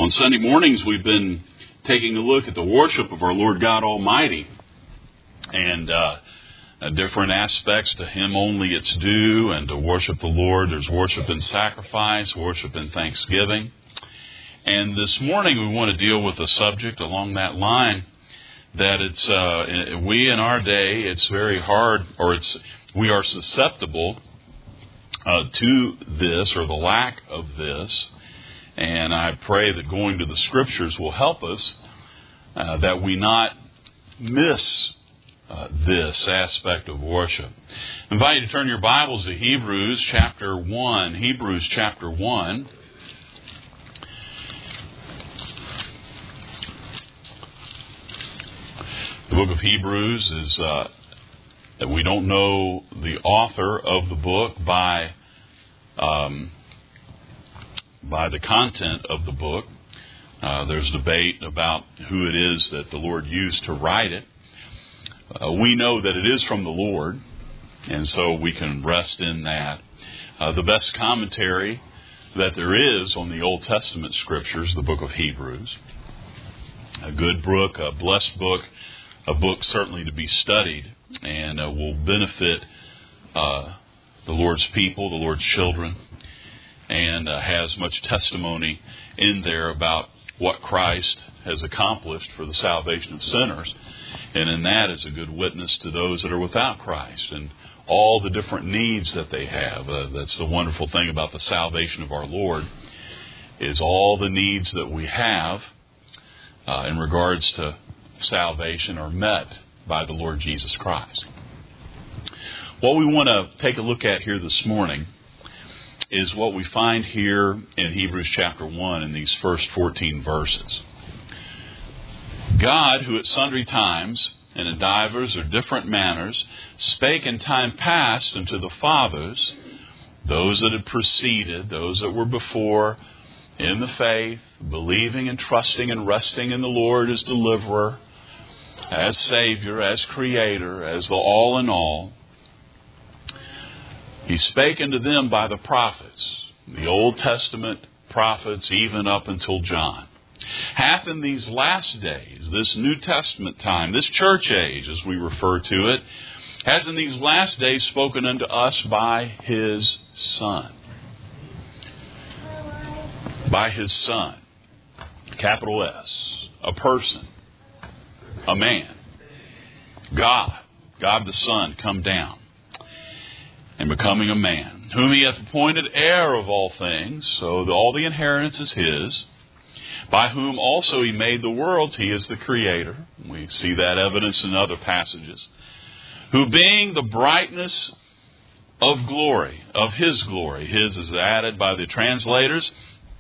On Sunday mornings, we've been taking a look at the worship of our Lord God Almighty and different aspects. To Him only it's due, and to worship the Lord, there's worship in sacrifice, worship in thanksgiving. And this morning we want to deal with a subject along that line that we in our day, it's very hard, or we are susceptible to this or the lack of this. And I pray that going to the Scriptures will help us, that we not miss this aspect of worship. I invite you to turn your Bibles to Hebrews chapter 1. Hebrews chapter 1. The book of Hebrews is, that we don't know the author of the book by the content of the book. There's debate about who it is that the Lord used to write it. We know that it is from the Lord, and so we can rest in that. The best commentary that there is on the Old Testament Scriptures, the book of Hebrews. A good book, a blessed book, a book certainly to be studied, and will benefit the Lord's people, the Lord's children, and has much testimony in there about what Christ has accomplished for the salvation of sinners. And in that is a good witness to those that are without Christ and all the different needs that they have. That's the wonderful thing about the salvation of our Lord, is all the needs that we have in regards to salvation are met by the Lord Jesus Christ. What we want to take a look at here this morning is what we find here in Hebrews chapter 1 in these first 14 verses. God, who at sundry times and in divers or different manners spake in time past unto the fathers, those that had preceded, those that were before, in the faith, believing and trusting and resting in the Lord as deliverer, as Savior, as Creator, as the all in all. He spake unto them by the prophets, the Old Testament prophets, even up until John. Hath in these last days, this New Testament time, this church age, as we refer to it, has in these last days spoken unto us by His Son. By His Son. Capital S. A person. A man. God. God the Son come down and becoming a man, whom He hath appointed heir of all things, so that all the inheritance is His, by whom also He made the worlds. He is the Creator. We see that evidence in other passages. Who being the brightness of glory, of His glory, His is added by the translators.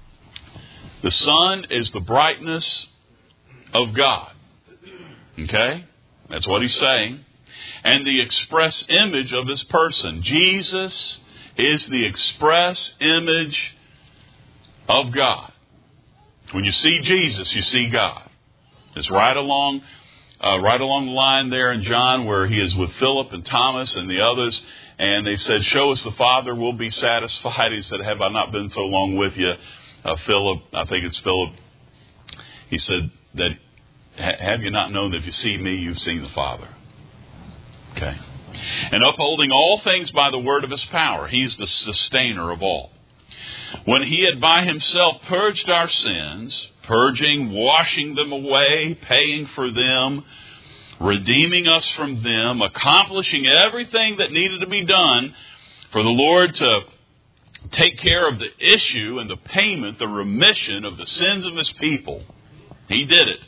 The Son is the brightness of God. Okay? That's what He's saying. And the express image of His person. Jesus is the express image of God. When you see Jesus, you see God. It's right along the line there in John where He is with Philip and Thomas and the others. And they said, show us the Father, we'll be satisfied. He said, have I not been so long with you? Philip, I think it's Philip. He said that, have you not known that if you see me, you've seen the Father? Okay. And upholding all things by the word of His power. He's the sustainer of all. When He had by Himself purged our sins, purging, washing them away, paying for them, redeeming us from them, accomplishing everything that needed to be done for the Lord to take care of the issue and the payment, the remission of the sins of His people. He did it.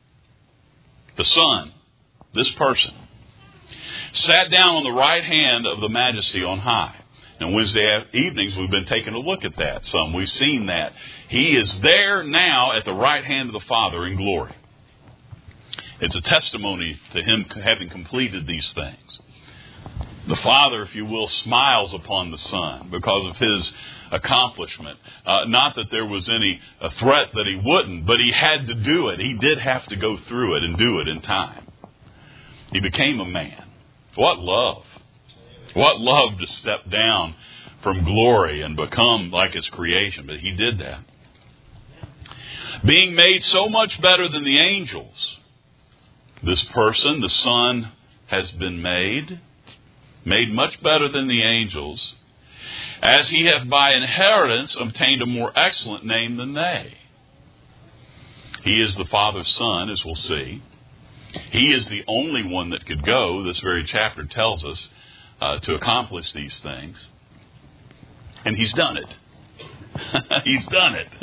The Son, this person, sat down on the right hand of the Majesty on high. And Wednesday evenings we've been taking a look at that some. We've seen that. He is there now at the right hand of the Father in glory. It's a testimony to Him having completed these things. The Father, if you will, smiles upon the Son because of His accomplishment. Not that there was any threat that He wouldn't, but He had to do it. He did have to go through it and do it in time. He became a man. What love. What love to step down from glory and become like His creation. But He did that. Being made so much better than the angels, this person, the Son, has been made much better than the angels, as he hath by inheritance obtained a more excellent name than they. He is the Father's Son, as we'll see. He is the only one that could go, this very chapter tells us, to accomplish these things. And he's done it. He's done it.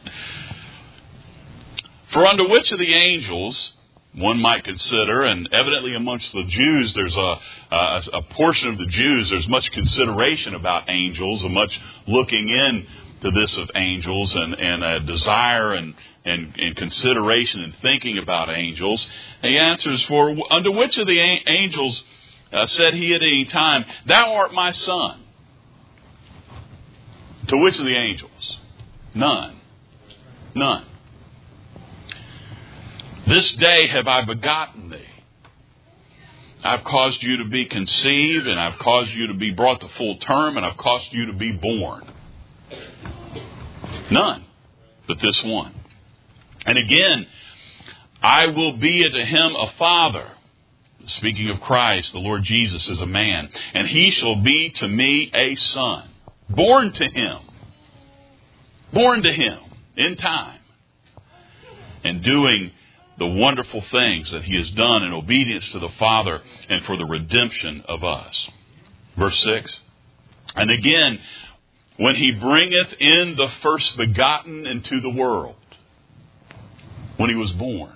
For unto which of the angels, one might consider, and evidently amongst the Jews, there's a portion of the Jews, there's much consideration about angels, and much looking in to this of angels, and a desire and consideration and thinking about angels. And he answers, for unto which of the angels said he at any time, Thou art my Son? To which of the angels? None. None. This day have I begotten thee. I've caused you to be conceived, and I've caused you to be brought to full term, and I've caused you to be born. None but this one. And again, I will be unto him a father. Speaking of Christ, the Lord Jesus is a man. And he shall be to me a son. Born to him. Born to him in time. And doing the wonderful things that he has done in obedience to the Father and for the redemption of us. Verse 6. And again, when he bringeth in the first begotten into the world, when he was born,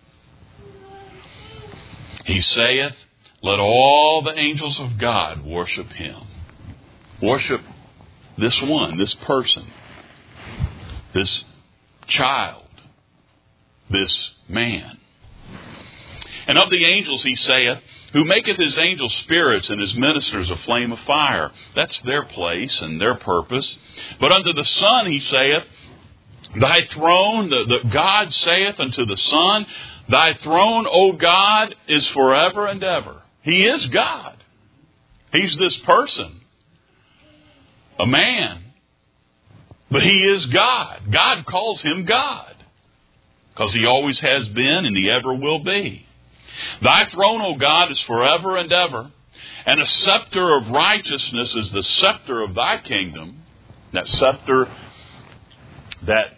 he saith, Let all the angels of God worship him. Worship this one, this person, this child, this man. And of the angels he saith, Who maketh his angels spirits and his ministers a flame of fire. That's their place and their purpose. But unto the Son he saith, Thy throne, God saith unto the Son, Thy throne, O God, is forever and ever. He is God. He's this person, a man. But he is God. God calls him God, because he always has been and he ever will be. Thy throne, O God, is forever and ever, and a scepter of righteousness is the scepter of thy kingdom. That scepter, that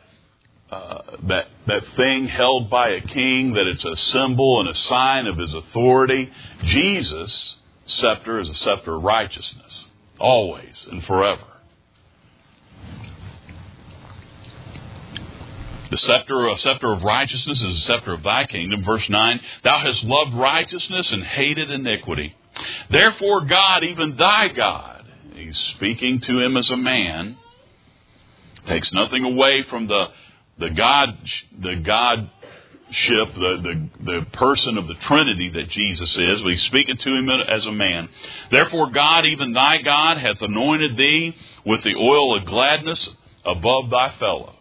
thing held by a king, that it's a symbol and a sign of his authority. Jesus' scepter is a scepter of righteousness, always and forever. The scepter of righteousness is the scepter of thy kingdom. Verse 9, Thou hast loved righteousness and hated iniquity. Therefore God, even thy God, he's speaking to him as a man, takes nothing away from the Godship, the person of the Trinity that Jesus is, but he's speaking to him as a man. Therefore God, even thy God, hath anointed thee with the oil of gladness above thy fellows.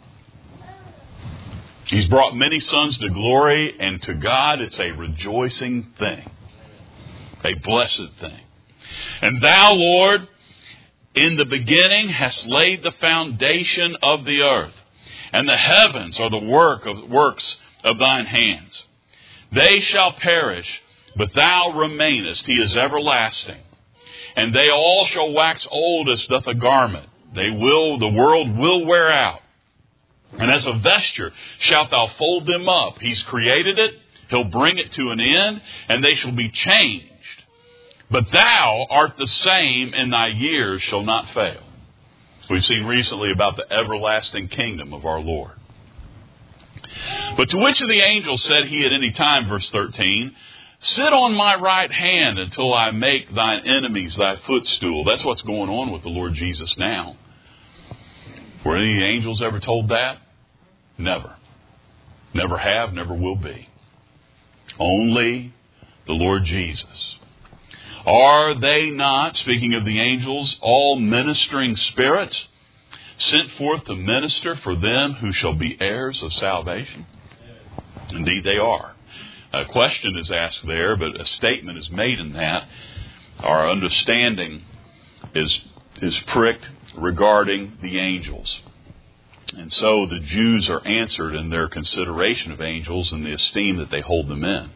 He's brought many sons to glory, and to God it's a rejoicing thing, a blessed thing. And thou, Lord, in the beginning hast laid the foundation of the earth, and the heavens are the works of thine hands. They shall perish, but thou remainest. He is everlasting. And they all shall wax old as doth a garment. The world will wear out. And as a vesture shalt thou fold them up. He's created it. He'll bring it to an end, and they shall be changed. But thou art the same, and thy years shall not fail. We've seen recently about the everlasting kingdom of our Lord. But to which of the angels said he at any time, verse 13, Sit on my right hand until I make thine enemies thy footstool. That's what's going on with the Lord Jesus now. Were any angels ever told that? Never. Never have, never will be. Only the Lord Jesus. Are they not, speaking of the angels, all ministering spirits, sent forth to minister for them who shall be heirs of salvation? Indeed they are. A question is asked there, but a statement is made in that. Our understanding is pricked regarding the angels. And so the Jews are answered in their consideration of angels and the esteem that they hold them in.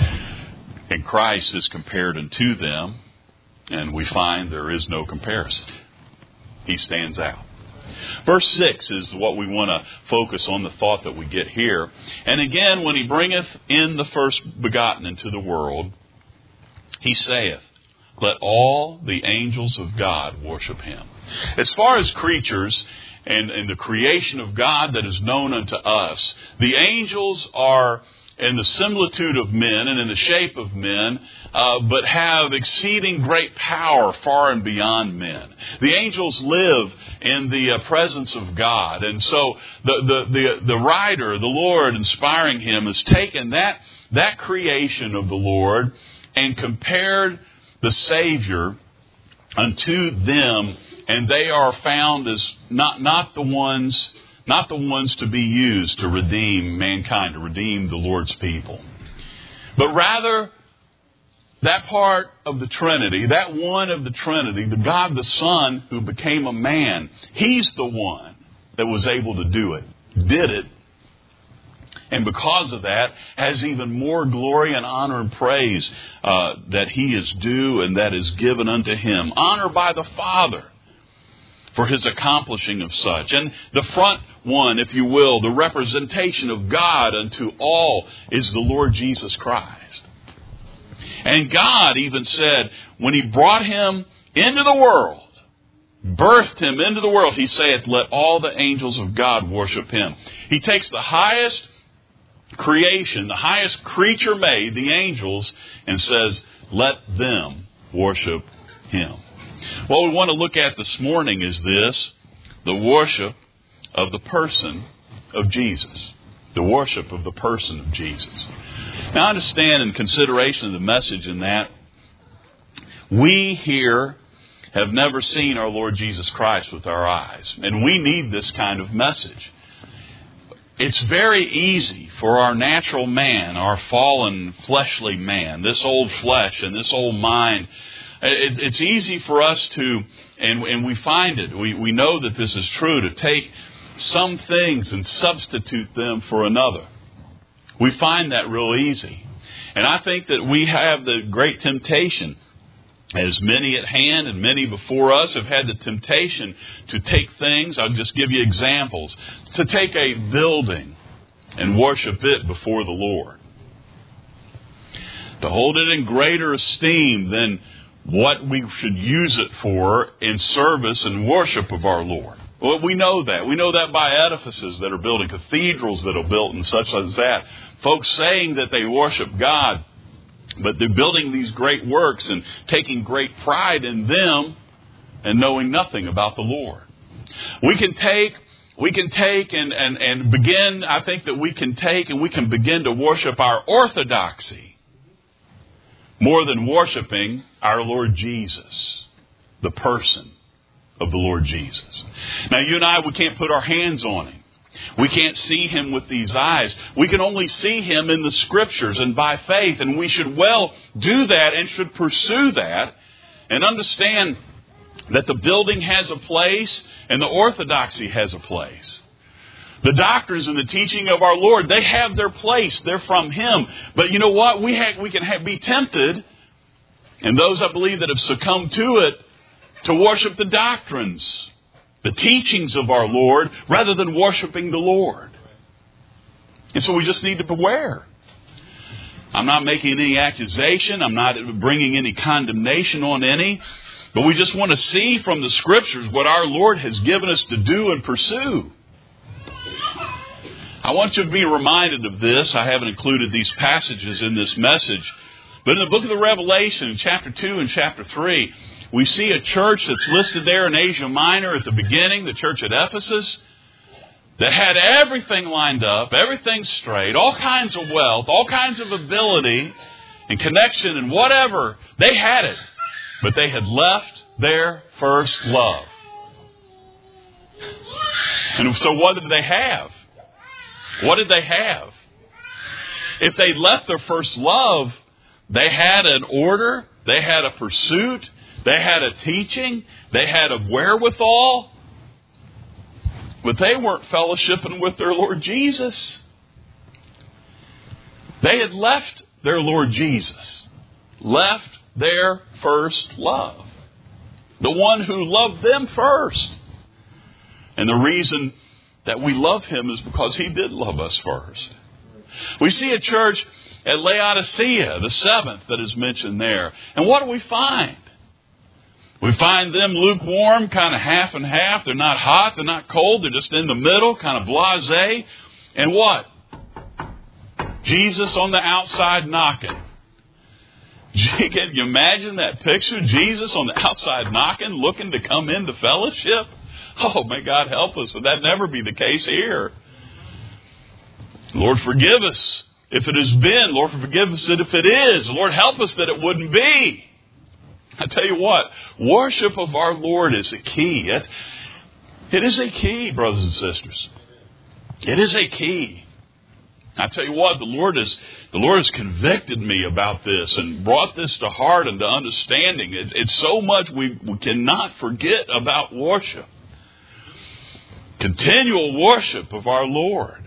And Christ is compared unto them, and we find there is no comparison. He stands out. Verse 6 is what we want to focus on, the thought that we get here. And again, when he bringeth in the first begotten into the world, he saith, let all the angels of God worship him. As far as creatures and the creation of God that is known unto us, the angels are in the similitude of men and in the shape of men, but have exceeding great power far and beyond men. The angels live in the presence of God. And so the writer, the Lord inspiring him, has taken that creation of the Lord and compared the Savior unto them, and they are found as not the ones to be used to redeem mankind, to redeem the Lord's people. But rather, that part of the Trinity, that one of the Trinity, the God the Son who became a man, He's the one that was able to do it, did it, and because of that, has even more glory and honor and praise that He is due and that is given unto Him. Honor by the Father for His accomplishing of such. And the front one, if you will, the representation of God unto all is the Lord Jesus Christ. And God even said, when He brought Him into the world, birthed Him into the world, He saith, let all the angels of God worship Him. He takes the highest creation, the highest creature made, the angels, and says, let them worship Him. What we want to look at this morning is this, the worship of the person of Jesus. The worship of the person of Jesus. Now understand, in consideration of the message in that, we here have never seen our Lord Jesus Christ with our eyes. And we need this kind of message. It's very easy for our natural man, our fallen fleshly man, this old flesh and this old mind. It's easy for us to, and we find it, we know that this is true, to take some things and substitute them for another. We find that real easy. And I think that we have the great temptation, as many at hand and many before us have had the temptation to take things, I'll just give you examples, to take a building and worship it before the Lord. To hold it in greater esteem than what we should use it for in service and worship of our Lord. Well, we know that. We know that by edifices that are built and cathedrals that are built and such as that. Folks saying that they worship God, but they're building these great works and taking great pride in them and knowing nothing about the Lord. We can take and begin, I think that we can take and we can begin to worship our orthodoxy more than worshiping our Lord Jesus, the person of the Lord Jesus. Now, you and I, we can't put our hands on Him. We can't see Him with these eyes. We can only see Him in the Scriptures and by faith. And we should well do that and should pursue that and understand that the building has a place and the orthodoxy has a place. The doctrines and the teaching of our Lord, they have their place. They're from Him. But you know what? We can be tempted, and those I believe that have succumbed to it, to worship the doctrines, the teachings of our Lord, rather than worshiping the Lord. And so we just need to beware. I'm not making any accusation. I'm not bringing any condemnation on any. But we just want to see from the Scriptures what our Lord has given us to do and pursue. I want you to be reminded of this. I haven't included these passages in this message. But in the book of the Revelation, in chapter 2 and chapter 3, we see a church that's listed there in Asia Minor at the beginning, the church at Ephesus, that had everything lined up, everything straight, all kinds of wealth, all kinds of ability and connection and whatever. They had it, but they had left their first love. And so what did they have? What did they have? If they left their first love, they had an order, they had a pursuit, they had a teaching, they had a wherewithal. But they weren't fellowshipping with their Lord Jesus. They had left their Lord Jesus. Left their first love. The one who loved them first. And the reason that we love Him is because He did love us first. We see a church at Laodicea, the seventh that is mentioned there. And what do we find? We find them lukewarm, kind of half and half. They're not hot, they're not cold, they're just in the middle, kind of blasé. And what? Jesus on the outside knocking. Can you imagine that picture? Jesus on the outside knocking, looking to come into fellowship? Oh, may God help us that that never be the case here. Lord, forgive us if it has been. Lord, forgive us if it is. Lord, help us that it wouldn't be. I tell you what, worship of our Lord is a key. It is a key, brothers and sisters. It is a key. I tell you what, the Lord has convicted me about this and brought this to heart and to understanding. It's so much we cannot forget about worship. Continual worship of our Lord.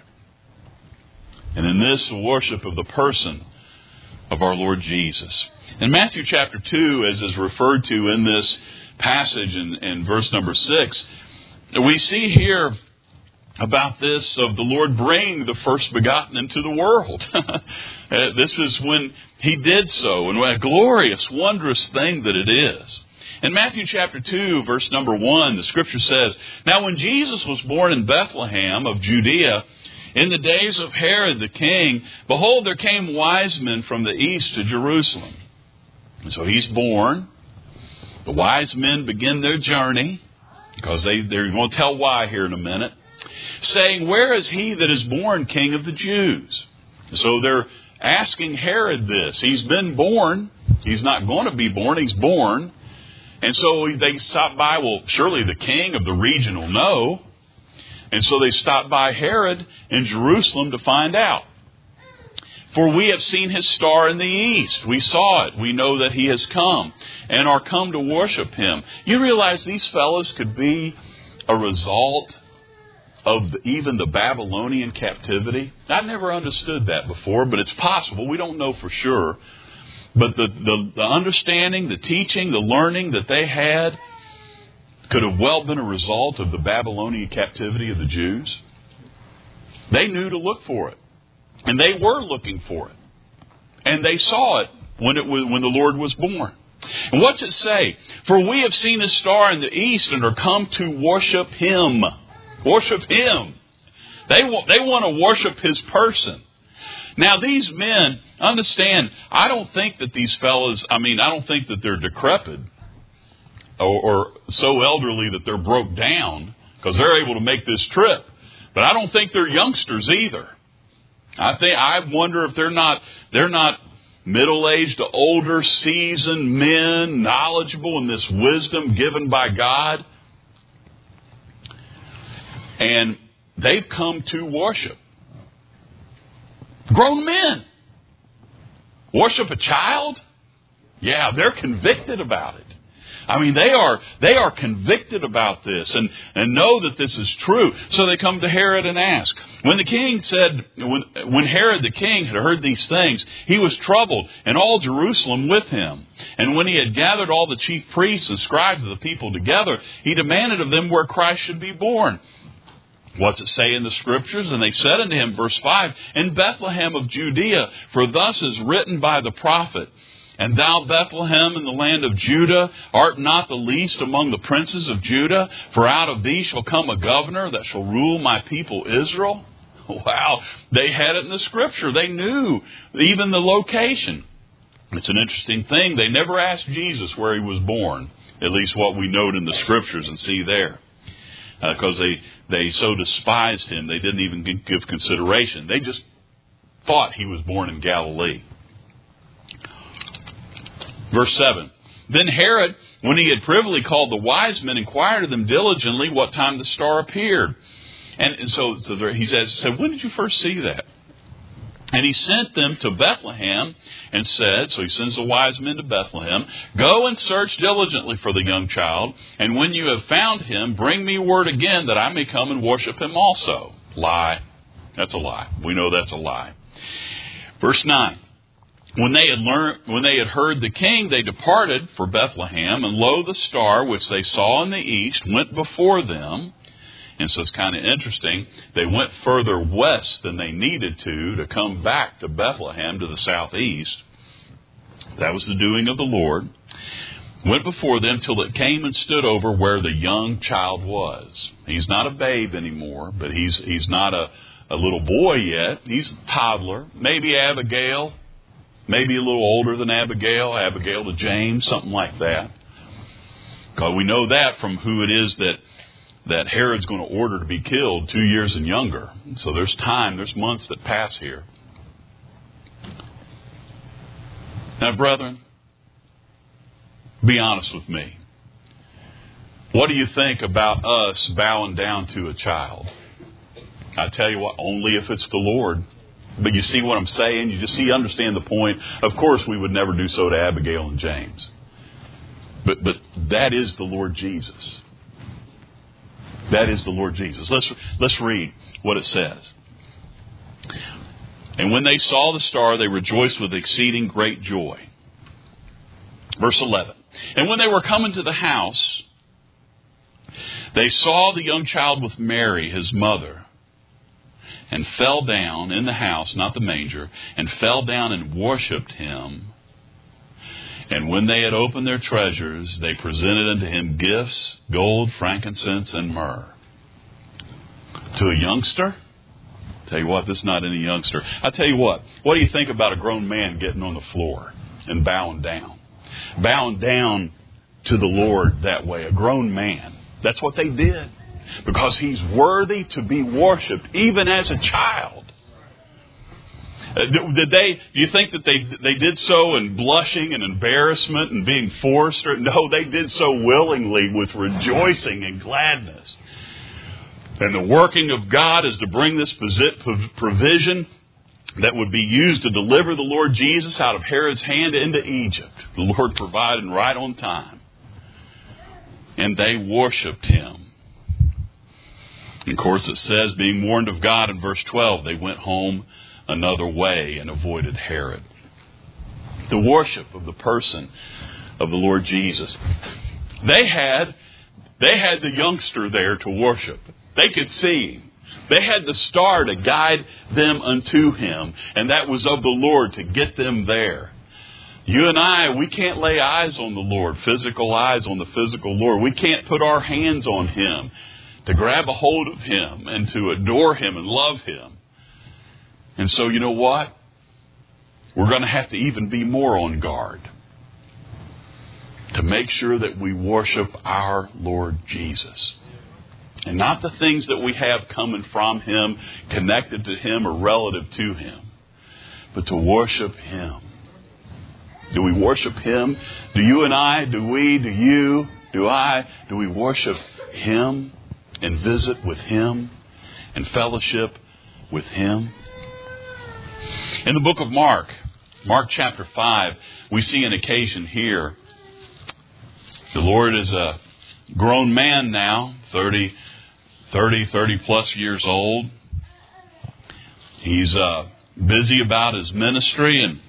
And in this, the worship of the person of our Lord Jesus. In Matthew chapter 2, as is referred to in this passage in verse number 6, we see here about this of the Lord bringing the first begotten into the world. This is when He did so, and what a glorious, wondrous thing that it is. In Matthew chapter 2, verse number 1, the Scripture says, "Now when Jesus was born in Bethlehem of Judea, in the days of Herod the king, behold, there came wise men from the east to Jerusalem." And so He's born. The wise men begin their journey, because they're going to tell why here in a minute, saying, "Where is He that is born King of the Jews?" So they're asking Herod this. He's been born. He's not going to be born. He's born. And so they stop by. Well, surely the king of the region will know. And so they stop by Herod in Jerusalem to find out. "For we have seen His star in the east. We saw it. We know that He has come and are come to worship Him." You realize these fellows could be a result of even the Babylonian captivity? I never understood that before, but it's possible. We don't know for sure. But the understanding, the teaching, the learning that they had could have well been a result of the Babylonian captivity of the Jews. They knew to look for it. And they were looking for it. And they saw it when the Lord was born. And what's it say? "For we have seen His star in the east and are come to worship Him." Worship Him. They want to worship His person. Now these men, understand, I don't think that these fellas, I don't think that they're decrepit or so elderly that they're broke down, because they're able to make this trip. But I don't think they're youngsters either. I wonder if they're not middle-aged to older, seasoned men, knowledgeable in this wisdom given by God. And they've come to worship. Grown men. Worship a child? Yeah, they're convicted about it. They are convicted about this and know that this is true. So they come to Herod and ask. When Herod the king had heard these things, he was troubled, and all Jerusalem with him. And when he had gathered all the chief priests and scribes of the people together, he demanded of them where Christ should be born. What's it say in the Scriptures? And they said unto him, verse 5, "In Bethlehem of Judea, for thus is written by the prophet, And thou, Bethlehem, in the land of Judah, art not the least among the princes of Judah, for out of thee shall come a governor that shall rule my people Israel." Wow, they had it in the Scripture. They knew even the location. It's an interesting thing. They never asked Jesus where He was born, at least what we note in the Scriptures and see there. Because they so despised Him, they didn't even give consideration. They just thought He was born in Galilee. Verse 7. Then Herod, when he had privily called the wise men, inquired of them diligently what time the star appeared. And so he said, "When did you first see that?" And he sent them to Bethlehem and said, so he sends the wise men to Bethlehem, go and search diligently for the young child, and when you have found him, bring me word again that I may come and worship him also. Lie. That's a lie. We know that's a lie. Verse 9. When they had heard the king, they departed for Bethlehem, and lo, the star which they saw in the east went before them. And so it's kind of interesting. They went further west than they needed to come back to Bethlehem to the southeast. That was the doing of the Lord. Went before them till it came and stood over where the young child was. He's not a babe anymore, but he's not a little boy yet. He's a toddler. Maybe Abigail. Maybe a little older than Abigail. Abigail to James, something like that. Because we know that from who it is that Herod's going to order to be killed, 2 years and younger. So there's time, there's months that pass here. Now, brethren, be honest with me. What do you think about us bowing down to a child? I tell you what, only if it's the Lord. But you see what I'm saying? You understand the point. Of course, we would never do so to Abigail and James. But that is the Lord Jesus. That is the Lord Jesus. Let's read what it says. And when they saw the star, they rejoiced with exceeding great joy. Verse 11. And when they were coming to the house, they saw the young child with Mary, his mother, and fell down in the house, not the manger, and fell down and worshipped him. And when they had opened their treasures, they presented unto him gifts, gold, frankincense, and myrrh. To a youngster? Tell you what, this is not any youngster. I tell you what do you think about a grown man getting on the floor and bowing down? Bowing down to the Lord that way, a grown man. That's what they did. Because he's worthy to be worshipped, even as a child. Do you think that they did so in blushing and embarrassment and being forced? No, they did so willingly with rejoicing and gladness. And the working of God is to bring this provision that would be used to deliver the Lord Jesus out of Herod's hand into Egypt. The Lord provided right on time. And they worshipped him. And of course it says, being warned of God in verse 12, they went home another way and avoided Herod. The worship of the person of the Lord Jesus. They had the youngster there to worship. They could see him. They had the star to guide them unto him, and that was of the Lord to get them there. You and I, we can't lay eyes on the Lord, physical eyes on the physical Lord. We can't put our hands on him to grab a hold of him and to adore him and love him. And so you know what? We're going to have to even be more on guard to make sure that we worship our Lord Jesus. And not the things that we have coming from him, connected to him or relative to him, but to worship him. Do we worship him? Do you and I, do we, do you, do I, do we worship him and visit with him and fellowship with him? In the book of Mark chapter 5, we see an occasion here. The Lord is a grown man now, 30 plus years old. He's busy about his ministry, and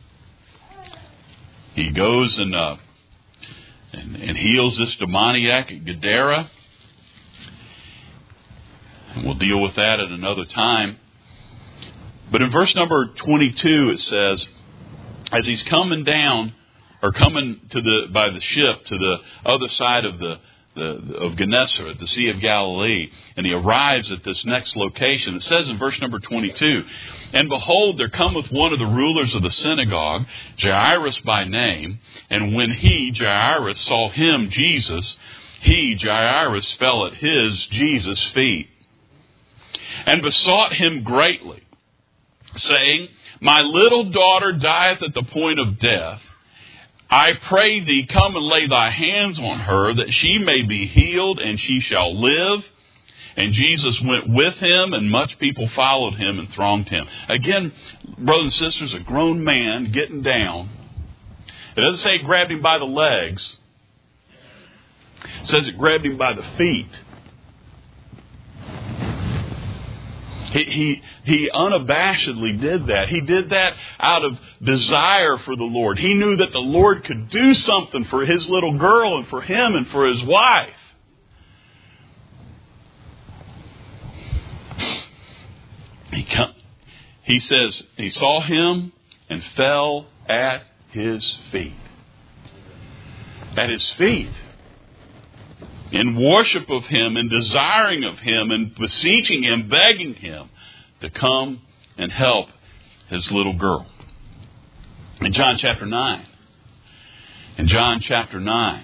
he goes and heals this demoniac at Gadara. And we'll deal with that at another time. But in verse number 22, it says, as he's coming down, or coming by the ship to the other side of Gennesaret, the Sea of Galilee, and he arrives at this next location. It says in verse number 22, and behold, there cometh one of the rulers of the synagogue, Jairus by name, and when he, Jairus, saw him, Jesus, Jairus, fell at his, Jesus' feet, and besought him greatly, saying, my little daughter dieth at the point of death. I pray thee, come and lay thy hands on her, that she may be healed, and she shall live. And Jesus went with him, and much people followed him and thronged him. Again, brothers and sisters, a grown man getting down. It doesn't say it grabbed him by the legs. It says it grabbed him by the feet. He unabashedly did that. He did that out of desire for the Lord. He knew that the Lord could do something for his little girl and for him and for his wife. He says he saw him and fell at his feet. At his feet. In worship of him and desiring of him and beseeching him, begging him to come and help his little girl. In John chapter 9. In John chapter 9.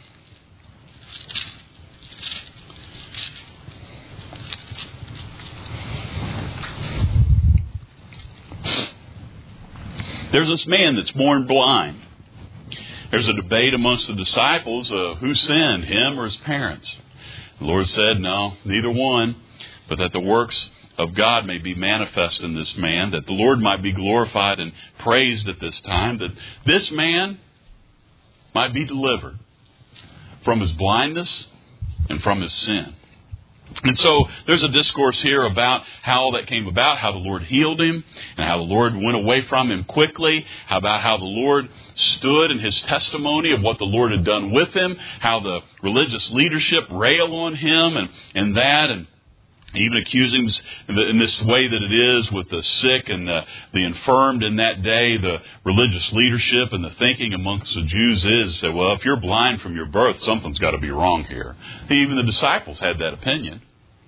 There's this man that's born blind. There's a debate amongst the disciples who sinned, him or his parents. The Lord said, no, neither one, but that the works of God may be manifest in this man, that the Lord might be glorified and praised at this time, that this man might be delivered from his blindness and from his sin. And so there's a discourse here about how all that came about, how the Lord healed him, and how the Lord went away from him quickly, about how the Lord stood in his testimony of what the Lord had done with him, how the religious leadership railed on him and even accused him in this way that it is with the sick and the infirmed in that day. The religious leadership and the thinking amongst the Jews is that, well, if you're blind from your birth, something's got to be wrong here. Even the disciples had that opinion.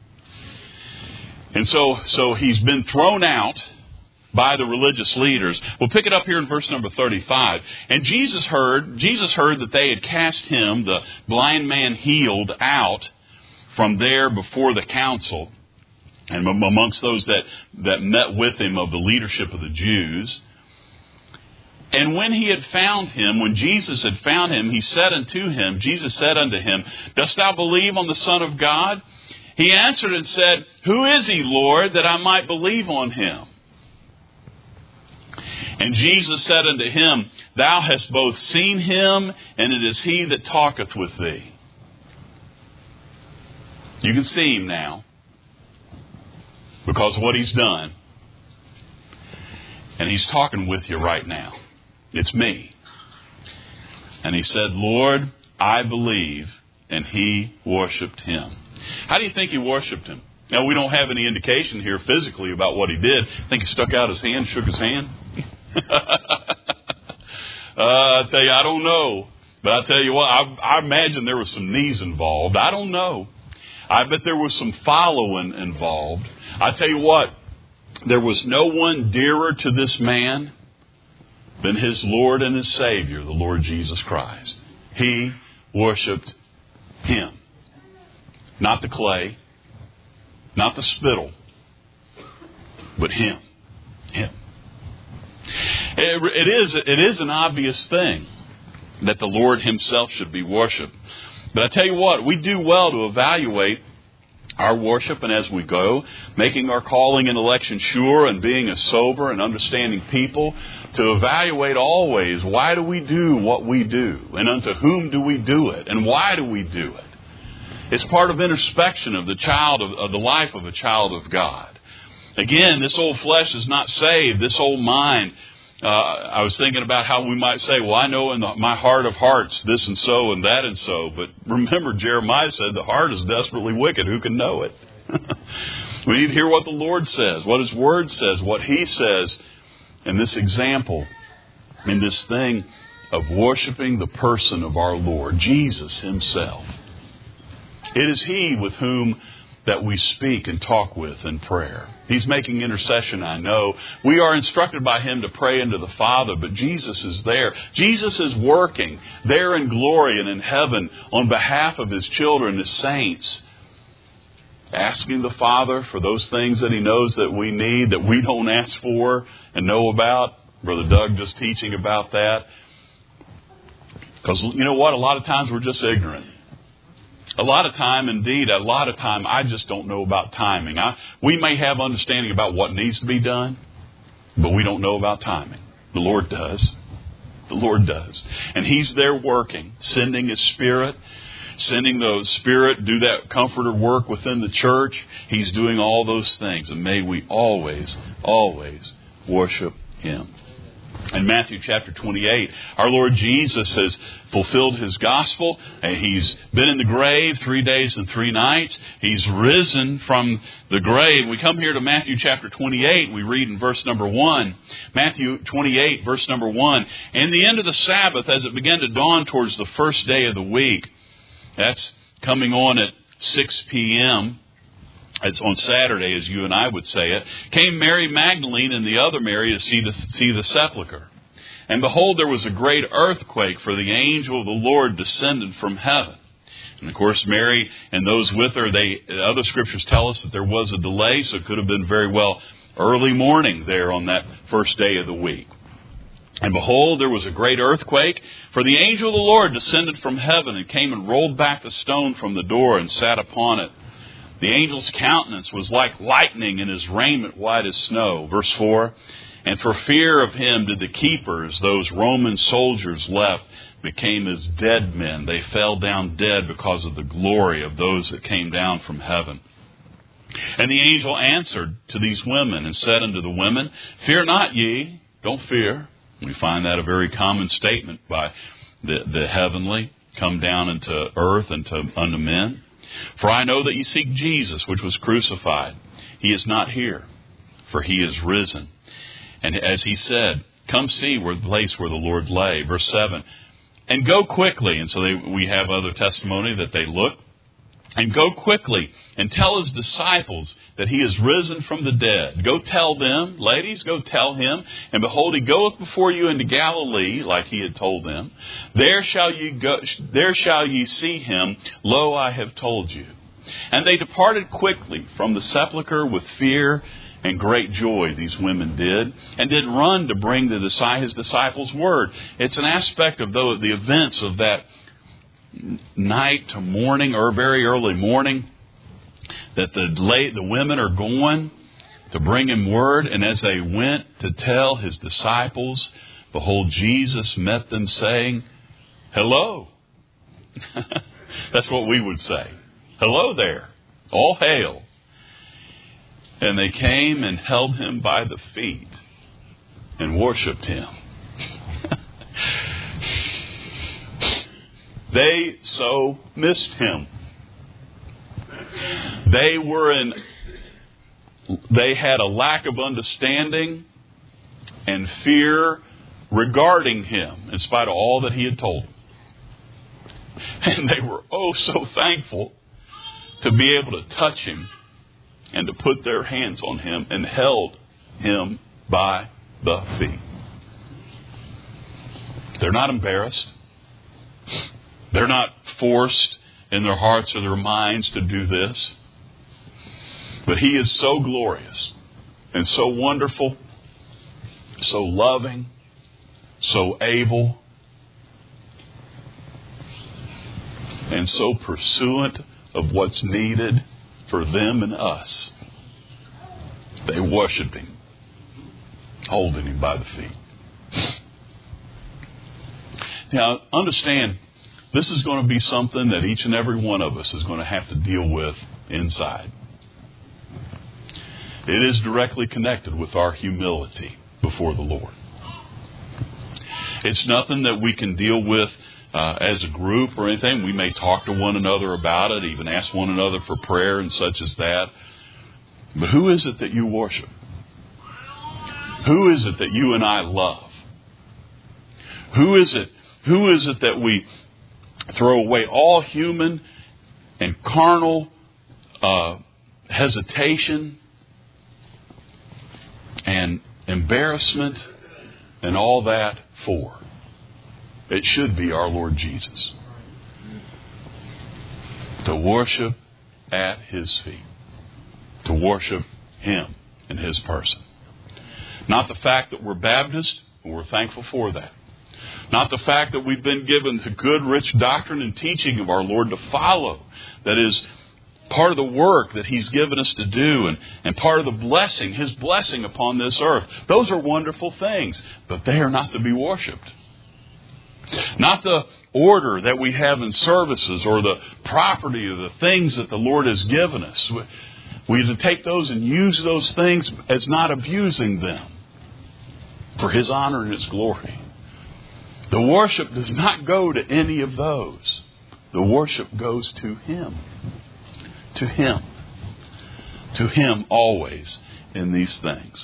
And so he's been thrown out by the religious leaders. We'll pick it up here in verse number 35. And Jesus heard that they had cast him, the blind man, healed out from there before the council, and amongst those that met with him of the leadership of the Jews. And when he had found him, when Jesus had found him, Jesus said unto him, Dost thou believe on the Son of God? He answered and said, Who is he, Lord, that I might believe on him? And Jesus said unto him, Thou hast both seen him, and it is he that talketh with thee. You can see him now because of what he's done. And he's talking with you right now. It's me. And he said, Lord, I believe. And he worshipped him. How do you think he worshipped him? Now, we don't have any indication here physically about what he did. I think he stuck out his hand, shook his hand. I tell you, I don't know. But I tell you what, I imagine there was some knees involved. I don't know. I bet there was some following involved. I tell you what, there was no one dearer to this man than his Lord and his Savior, the Lord Jesus Christ. He worshipped him. Not the clay, not the spittle, but him. Him. It is an obvious thing that the Lord himself should be worshipped. But I tell you what, we do well to evaluate our worship, and as we go, making our calling and election sure and being a sober and understanding people, to evaluate always, why do we do what we do? And unto whom do we do it? And why do we do it? It's part of introspection of the life of a child of God. Again, this old flesh is not saved. This old mind, I was thinking about how we might say, well, I know in my heart of hearts this and so and that and so. But remember, Jeremiah said the heart is desperately wicked. Who can know it? We need to hear what the Lord says, what his word says, what he says in this example, in this thing of worshiping the person of our Lord, Jesus himself. It is he with whom that we speak and talk with in prayer. He's making intercession, I know. We are instructed by him to pray unto the Father, but Jesus is there. Jesus is working there in glory and in heaven on behalf of his children, his saints, asking the Father for those things that he knows that we need, that we don't ask for and know about. Brother Doug just teaching about that. Because you know what? A lot of times we're just ignorant. A lot of time, I just don't know about timing. We may have understanding about what needs to be done, but we don't know about timing. The Lord does. The Lord does. And He's there working, sending His Spirit, sending the Spirit, do that comforter work within the church. He's doing all those things. And may we always, always worship Him. In Matthew chapter 28, our Lord Jesus has fulfilled His gospel. And He's been in the grave 3 days and 3 nights. He's risen from the grave. We come here to Matthew chapter 28. We read in verse number 1. Matthew 28, verse number 1. And the end of the Sabbath, as it began to dawn towards the first day of the week, that's coming on at 6 p.m., it's on Saturday, as you and I would say it, came Mary Magdalene and the other Mary to see the sepulchre. And behold, there was a great earthquake, for the angel of the Lord descended from heaven. And of course, Mary and those with her, other scriptures tell us that there was a delay, so it could have been very well early morning there on that first day of the week. And behold, there was a great earthquake, for the angel of the Lord descended from heaven and came and rolled back the stone from the door and sat upon it. The angel's countenance was like lightning, and his raiment white as snow. Verse 4, and for fear of him did the keepers, those Roman soldiers left, became as dead men. They fell down dead because of the glory of those that came down from heaven. And the angel answered to these women and said unto the women, fear not ye, don't fear. We find that a very common statement by the heavenly, come down into earth and unto men. For I know that ye seek Jesus, which was crucified. He is not here, for He is risen. And as He said, come see the place where the Lord lay. Verse 7, and go quickly. And so we have other testimony that they looked. And go quickly and tell His disciples that He is risen from the dead. Go tell them, ladies, go tell Him. And behold, He goeth before you into Galilee, like He had told them. There shall ye see Him. Lo, I have told you. And they departed quickly from the sepulchre with fear and great joy, these women did, and did run to bring His disciples word. It's an aspect of the events of that night to morning, or very early morning, that the women are going to bring Him word. And as they went to tell His disciples, behold, Jesus met them saying, hello. That's what we would say. Hello there. All hail. And they came and held Him by the feet and worshiped Him. They so missed Him. They had a lack of understanding and fear regarding Him, in spite of all that He had told them. And they were so thankful to be able to touch Him and to put their hands on Him, and held Him by the feet. They're not embarrassed. They're not forced in their hearts or their minds to do this. But He is so glorious and so wonderful, so loving, so able, and so pursuant of what's needed for them and us. They worship Him, holding Him by the feet. Now, understand, this is going to be something that each and every one of us is going to have to deal with inside. It is directly connected with our humility before the Lord. It's nothing that we can deal with as a group or anything. We may talk to one another about it, even ask one another for prayer and such as that. But who is it that you worship? Who is it that you and I love? Who is it that we throw away all human and carnal hesitation and embarrassment and all that for? It should be our Lord Jesus. To worship at His feet. To worship Him in His person. Not the fact that we're Baptist, and we're thankful for that. Not the fact that we've been given the good, rich doctrine and teaching of our Lord to follow. That is part of the work that He's given us to do and part of the blessing, His blessing upon this earth. Those are wonderful things, but they are not to be worshipped. Not the order that we have in services or the property or the things that the Lord has given us. We have to take those and use those things as not abusing them for His honor and His glory. The worship does not go to any of those. The worship goes to Him. To Him. To Him always in these things.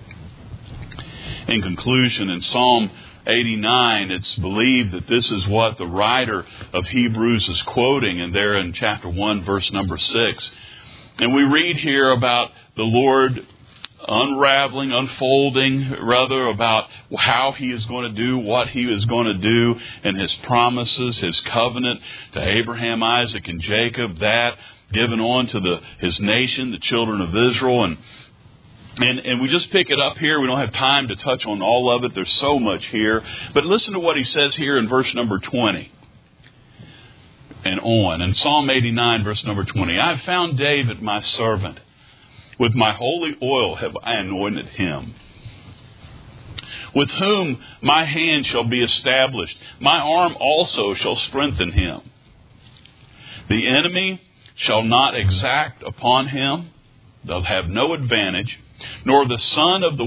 In conclusion, in Psalm 89, it's believed that this is what the writer of Hebrews is quoting, and there in chapter 1, verse number 6. And we read here about the Lord unfolding about how He is going to do what He is going to do, and His promises, His covenant to Abraham, Isaac, and Jacob, that given on to His nation, the children of Israel. And we just pick it up here. We don't have time to touch on all of it. There's so much here. But listen to what he says here in verse number 20 and on. In Psalm 89, verse number 20. I have found David, my servant. With my holy oil have I anointed him, with whom my hand shall be established. My arm also shall strengthen him. The enemy shall not exact upon him. They'll have no advantage, nor the son of the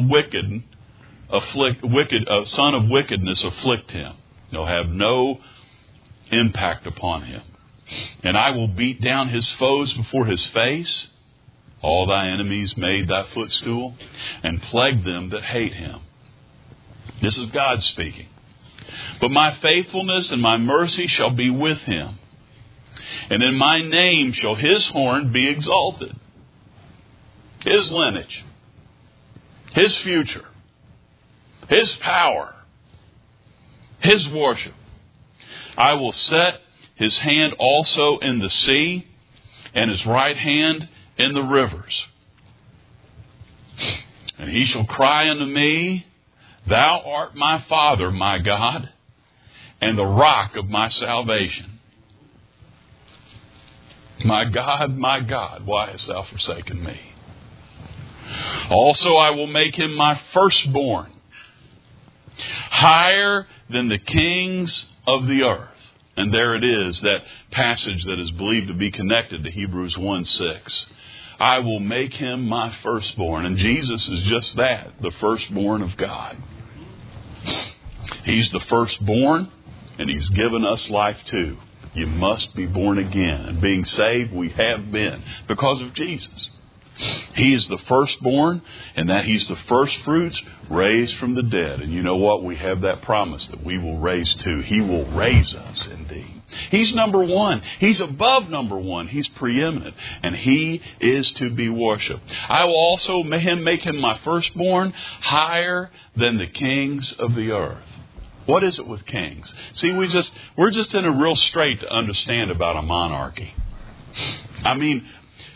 son of wickedness afflict him. They'll have no impact upon him. And I will beat down his foes before his face. All thy enemies made thy footstool, and plague them that hate him. This is God speaking. But my faithfulness and my mercy shall be with him, and in my name shall his horn be exalted. His lineage, his future, his power, his worship. I will set his hand also in the sea, and his right hand in the rivers. And he shall cry unto me, Thou art my Father, my God, and the rock of my salvation. My God, why hast thou forsaken me? Also I will make him my firstborn, higher than the kings of the earth. And there it is, that passage that is believed to be connected to Hebrews 1:6. I will make him my firstborn. And Jesus is just that, the firstborn of God. He's the firstborn, and He's given us life too. You must be born again. And being saved, we have been because of Jesus. He is the firstborn, and that He's the first fruits raised from the dead. And you know what? We have that promise that we will raise too. He will raise us indeed. He's number one. He's above number one. He's preeminent. And He is to be worshipped. I will also make him my firstborn, higher than the kings of the earth. What is it with kings? See, we're just in a real strait to understand about a monarchy. I mean,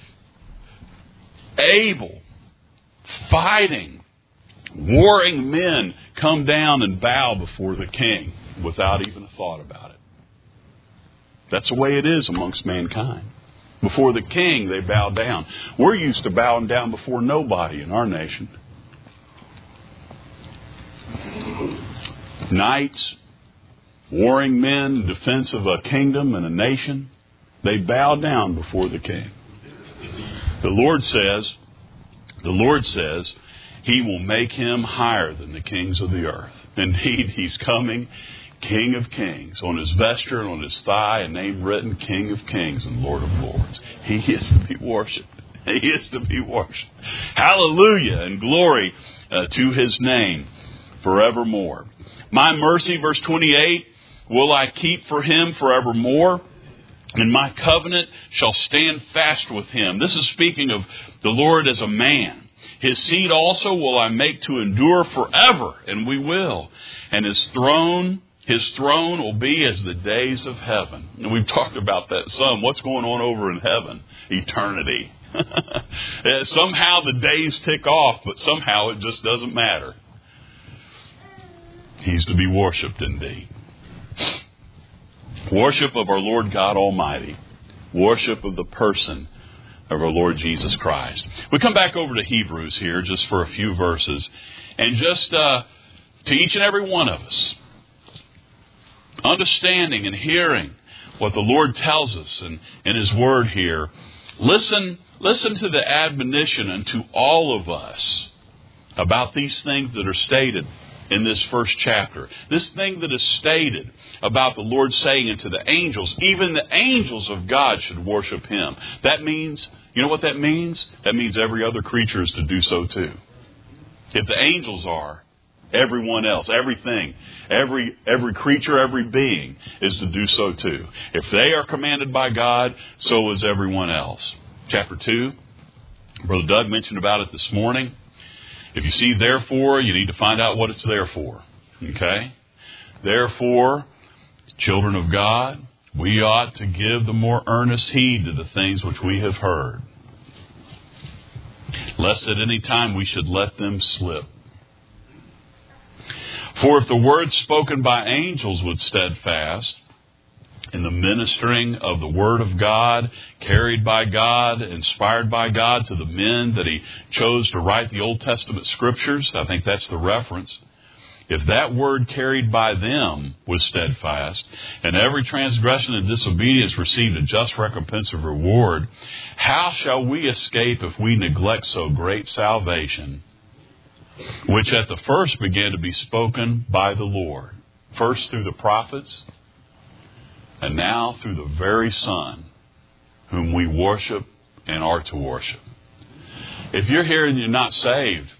able, fighting, warring men come down and bow before the king without even a thought about it. That's the way it is amongst mankind. Before the king, they bow down. We're used to bowing down before nobody in our nation. Knights, warring men in defense of a kingdom and a nation, they bow down before the king. The Lord says, He will make him higher than the kings of the earth. Indeed, He's coming, King of Kings. On His vesture and on His thigh, a name written, King of Kings and Lord of Lords. He is to be worshipped. He is to be worshipped. Hallelujah and glory to His name forevermore. My mercy, verse 28, will I keep for him forevermore, and my covenant shall stand fast with him. This is speaking of the Lord as a man. His seed also will I make to endure forever, and we will. And His throne will be as the days of heaven. And we've talked about that some. What's going on over in heaven? Eternity. Somehow the days tick off, but somehow it just doesn't matter. He's to be worshipped indeed. Worship of our Lord God Almighty. Worship of the person of our Lord Jesus Christ. We come back over to Hebrews here just for a few verses. And just to each and every one of us, understanding and hearing what the Lord tells us in His Word here, listen to the admonition unto all of us about these things that are stated in this first chapter. This thing that is stated about the Lord saying unto the angels, even the angels of God should worship Him. That means, you know what that means? That means every other creature is to do so too. If the angels are, everyone else, everything, every creature, every being is to do so too. If they are commanded by God, so is everyone else. Chapter 2, Brother Doug mentioned about it this morning. If you see therefore, you need to find out what it's there for. Okay? Therefore, children of God, we ought to give the more earnest heed to the things which we have heard, lest at any time we should let them slip. For if the word spoken by angels was steadfast, in the ministering of the Word of God, carried by God, inspired by God to the men that He chose to write the Old Testament Scriptures, I think that's the reference. If that word carried by them was steadfast, and every transgression and disobedience received a just recompense of reward, how shall we escape if we neglect so great salvation, which at the first began to be spoken by the Lord, first through the prophets, and now through the very Son, whom we worship and are to worship. If you're here and you're not saved,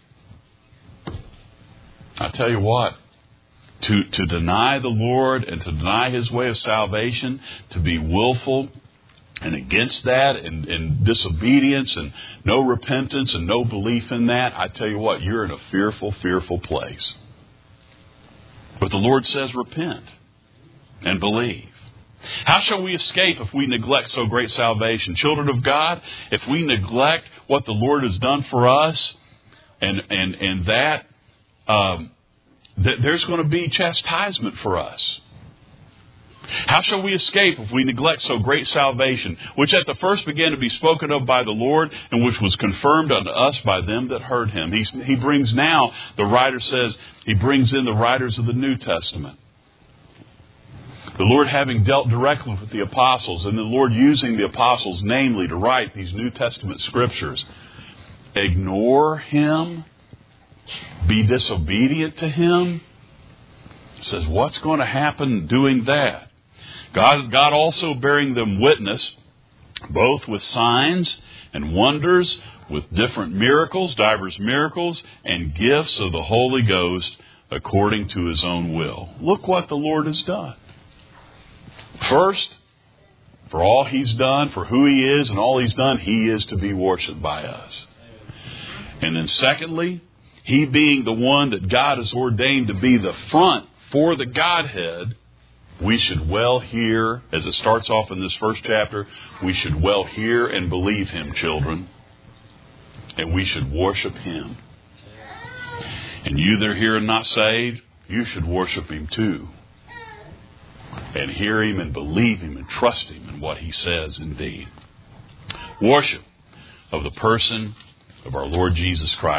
I tell you what, to deny the Lord and to deny His way of salvation, to be willful and against that and disobedience and no repentance and no belief in that, I tell you what, you're in a fearful, fearful place. But the Lord says repent and believe. How shall we escape if we neglect so great salvation? Children of God, if we neglect what the Lord has done for us, and that there's going to be chastisement for us. How shall we escape if we neglect so great salvation, which at the first began to be spoken of by the Lord, and which was confirmed unto us by them that heard Him? He brings now, the writer says, he brings in the writers of the New Testament. The Lord having dealt directly with the apostles, and the Lord using the apostles, namely, to write these New Testament Scriptures. Ignore Him? Be disobedient to Him? It says, what's going to happen doing that? God also bearing them witness, both with signs and wonders, with different miracles, divers miracles, and gifts of the Holy Ghost, according to His own will. Look what the Lord has done. First, for all He's done, for who He is and all He's done, He is to be worshipped by us. And then secondly, He being the one that God has ordained to be the front for the Godhead, we should well hear, as it starts off in this first chapter, we should well hear and believe Him, children. And we should worship Him. And you that are here and not saved, you should worship Him too. And hear Him and believe Him and trust Him in what He says indeed. Worship of the person of our Lord Jesus Christ.